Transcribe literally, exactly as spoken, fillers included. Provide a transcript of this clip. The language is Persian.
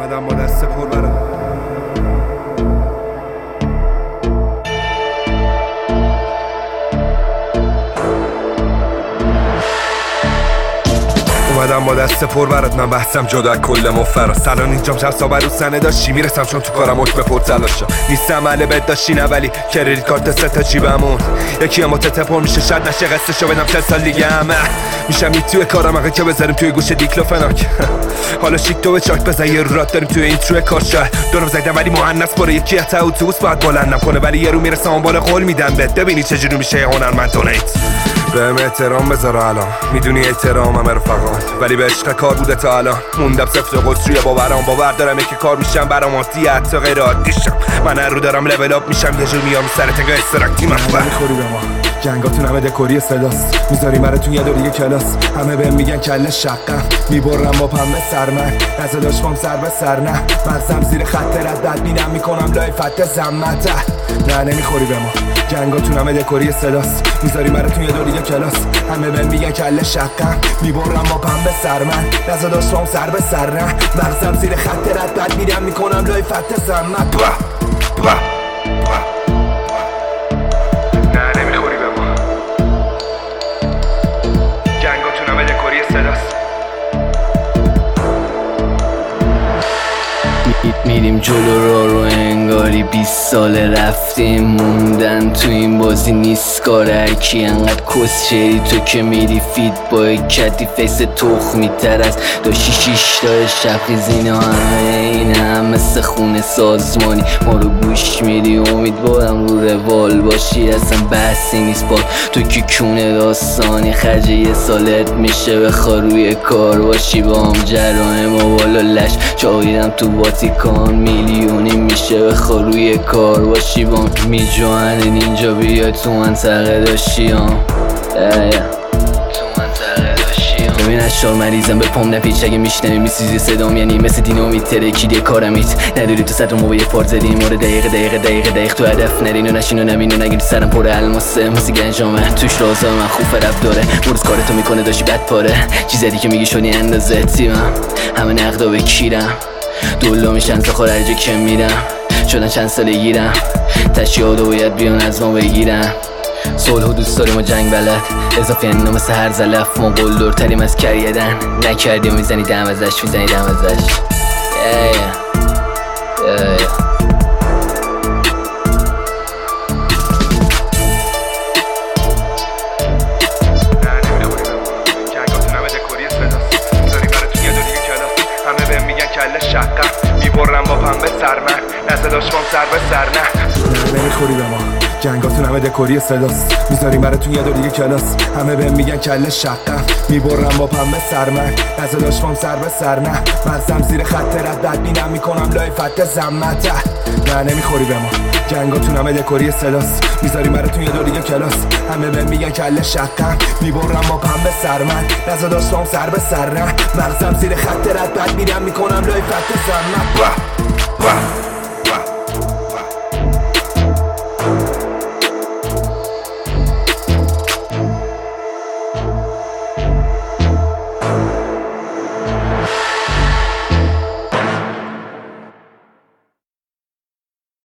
اومدم با دست پر برم اومدم با دست پر برات، من بحثم جدا کل مفرا. سلام اینجام شب صابر رو سنه داشتی میرسم چون تو کارم حکم پر تلاشا نیستم اهل بد داشتی نه ولی کریدیت کارت سه تا جیبمون یکی اما تته پر میشه شاید نشه قصهشو بدم چه سال دیگه همه میشم این توی کارم اگه که بذاریم توی گوشه دیکلوفناک حالا شیک تو به چاک بزن یه رو رات داریم توی این تروی کار شاید دورم زیدم ولی مهندس باره یکی حتی اتوبوس باید بلندم کنه ولی یه رو میرسم اون بالا قول میدم بهت ببینی چجوری میشه هنرمند دونیت بهم احترام بذار الان میدونی احترامم رفقات ولی به عشق کار بوده تا الان موندم سفت و قصری باورام باور دارم یکی کار میشم برام عادی حتی غیر عادیشم من هر رو دارم لول اپ میشم یه جور میام سرت انگار استراکتی مخبر میخوری به ما جنگاتون همه دکوری صداست میذاریم براتون یه دوری کلاس همه بهم میگن کله شقم میبرم با پنبه سرمن نزد داشتم سر به سر نه مرزم زیر خط رد بد بینم میکنم لای فت زمته نه نمیخوری به ما جنگاتون همه دکوری صداست میذاریم براتون یه دوری کلاس همه بهم میگن کله شقم میبرم با پنبه سرمن نزد داشتم سر به سر نه مرزم زیر خط رد بد بینم میکنم لای فت زمته با با میریم جلو را رو انگاری بیست سال رفتیم موندن تو این بازی نیست کار هرکی انقدر کسچری تو که میری فید با کتی فیس تخمی تر از داشتی شیش تا شب خیزینه همه این هم مثل خونه سازمانی ما رو گوش میری امیدوارم رو روال باشی اصلا بحثی نیست با تو که کونه داستانی خرج یه سالت میشه بخوا روی کار باشی با هم جرایم و بالا لش چاییدم تو واتیکان میلیونی میشه بخوا روی کار باشی با هم میجوانن اینجا بیای تو منطقه داشتی هم ببین اشار مریضم به پام نپیچ اگه میشنوی میسیزی صدام یعنی مثل دینامیت ترکیده کارمیت نداری تو صدر ما با یه فار زدیم مورد دقیقه دقیقه دقیقه دقیق تو هدف نرین و نشین و نمین و نگیری سرم پر الماسه موسیقی انجامه توش رازا من خوب رب داره بروز کارتو میکنه داشتی بد پاره چیزی که میگی شدی اندازه تیمم همه نقدا بکیرم دولو میشن تا خور هرجا که میرم شدن چند ساله گیرم تشیاد و باید بیان از ما بگیرم صلح و دوست داریم و جنگ بلد اضافی انو مثل هر زلف ما قلدرتریم از کریدن نکردیم و میزنی دم ازش میزنی دم ازش yeah, yeah. Yeah. میبرم با پنبه سرمن نزد داشتم سر به سر نه نمیخوری به ما جنگاتون همه دکوری صداست میذاریم براتون یه دوری کلاس همه بهم میگن کله شقم میبرم با پنبه سرمن نزد داشتم سر به سر نه مرزم زیر خط رد بد بینم میکنم لای فت زمته نه نمیخوری به ما جنگاتون همه دکوری صداست میذاریم براتون یه دوری کلاس همه بهم میگن کله شقم میبرم با پنبه سرمن نزد داشتم سر به سر نه مرزم زیر خط رد بد بینم میکنم لای فت زمته